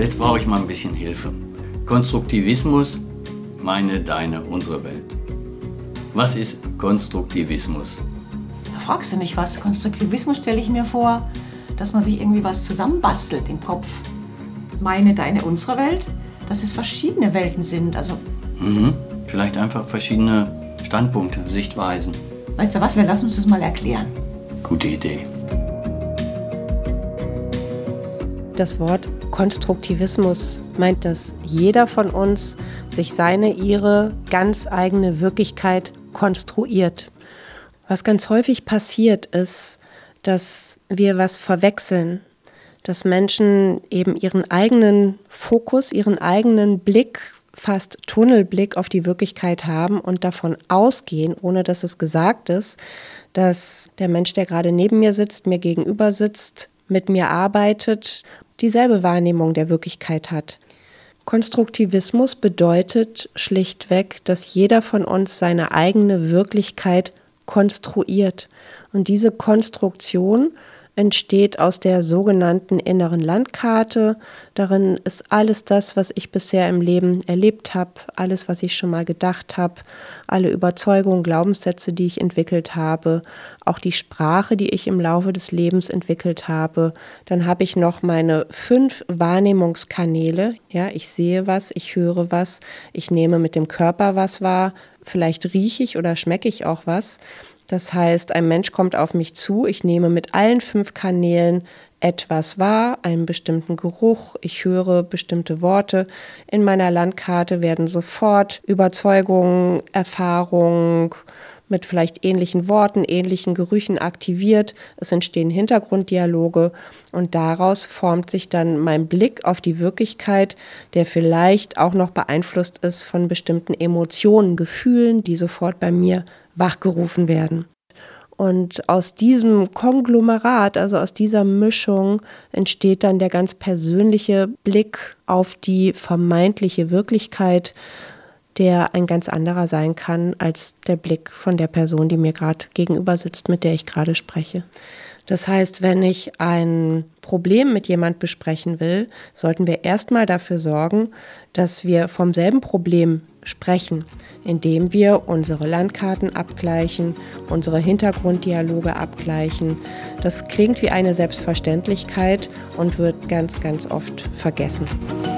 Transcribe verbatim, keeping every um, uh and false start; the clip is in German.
jetzt brauche ich mal ein bisschen Hilfe. Konstruktivismus, meine, deine, unsere Welt. Was ist Konstruktivismus? Da fragst du mich was. Konstruktivismus stelle ich mir vor, dass man sich irgendwie was zusammenbastelt im Kopf. Meine, deine, unsere Welt, dass es verschiedene Welten sind. Also Mhm. Vielleicht einfach verschiedene Standpunkte, Sichtweisen. Weißt du was, wir lassen uns das mal erklären. Gute Idee. Das Wort Konstruktivismus meint, dass jeder von uns sich seine, ihre ganz eigene Wirklichkeit konstruiert. Was ganz häufig passiert ist, dass wir was verwechseln, dass Menschen eben ihren eigenen Fokus, ihren eigenen Blick, fast Tunnelblick auf die Wirklichkeit haben und davon ausgehen, ohne dass es gesagt ist, dass der Mensch, der gerade neben mir sitzt, mir gegenüber sitzt, mit mir arbeitet, dieselbe Wahrnehmung der Wirklichkeit hat. Konstruktivismus bedeutet schlichtweg, dass jeder von uns seine eigene Wirklichkeit konstruiert. Und diese Konstruktion entsteht aus der sogenannten inneren Landkarte. Darin ist alles das, was ich bisher im Leben erlebt habe, alles, was ich schon mal gedacht habe, alle Überzeugungen, Glaubenssätze, die ich entwickelt habe, auch die Sprache, die ich im Laufe des Lebens entwickelt habe. Dann habe ich noch meine fünf Wahrnehmungskanäle. Ja, ich sehe was, ich höre was, ich nehme mit dem Körper was wahr, vielleicht rieche ich oder schmecke ich auch was. Das heißt, ein Mensch kommt auf mich zu, ich nehme mit allen fünf Kanälen etwas wahr, einen bestimmten Geruch, ich höre bestimmte Worte. In meiner Landkarte werden sofort Überzeugungen, Erfahrungen mit vielleicht ähnlichen Worten, ähnlichen Gerüchen aktiviert. Es entstehen Hintergrunddialoge und daraus formt sich dann mein Blick auf die Wirklichkeit, der vielleicht auch noch beeinflusst ist von bestimmten Emotionen, Gefühlen, die sofort bei mir wachgerufen werden. Und aus diesem Konglomerat, also aus dieser Mischung, entsteht dann der ganz persönliche Blick auf die vermeintliche Wirklichkeit, der ein ganz anderer sein kann als der Blick von der Person, die mir gerade gegenüber sitzt, mit der ich gerade spreche. Das heißt, wenn ich ein Problem mit jemand besprechen will, sollten wir erstmal dafür sorgen, dass wir vom selben Problem sprechen, indem wir unsere Landkarten abgleichen, unsere Hintergrunddialoge abgleichen. Das klingt wie eine Selbstverständlichkeit und wird ganz, ganz oft vergessen.